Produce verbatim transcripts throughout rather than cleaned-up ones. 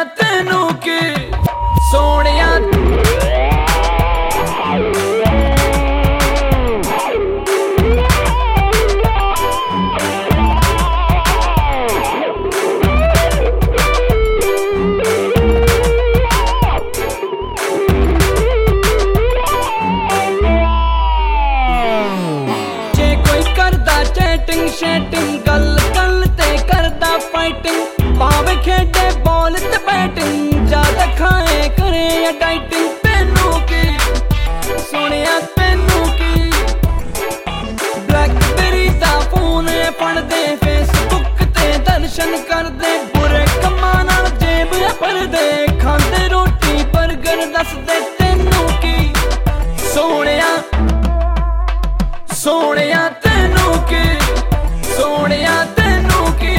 तेनू की सोनिया चैटिंग शैटिंग गल गल ते करदा फाइटिंग भावे खेडे बॉल ते बैटिंग ज्यादा खाए करे या डाइटिंग तेनू की सोनिया तेनू की ब्लैकबेरी दा फोन पढ़ दे फेसबुक ते दर्शन कर दे बुरे कम्मां नाल जेब भर दे खांदे रोटी बर्गर दस दे तेनू की सोनिया सोनिया तेनू की सोनिया तेनू की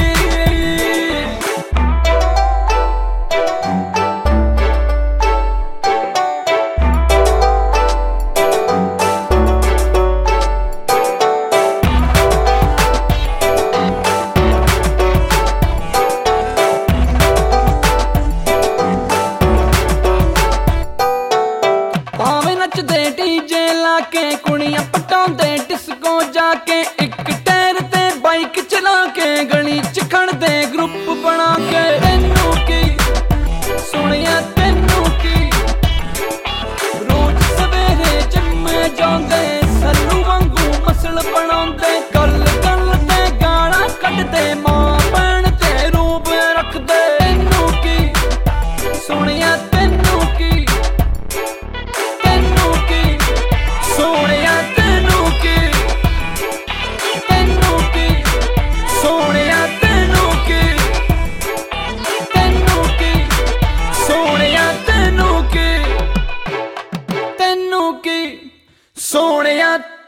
भावे नचदे डीजे लाके कुड़ियां पटाउंदे डिस्को जाके एक टैर ते बाइक चला के गली च खड़दे ग्रुप बना के तेनू की सोनिया तेनू की रोज सवेरे जिम जांदे सल्लू वांगू मसल बनाउंदे गल गल ते गाना कढदे मां भैन ते रूप रखदे तेनू की सोनिया तेनू की तेनू की सोनिया तेनू की तेनू की सोनिया तेनू की तेनू की सोनिया तेनू की तेनू की सोनिया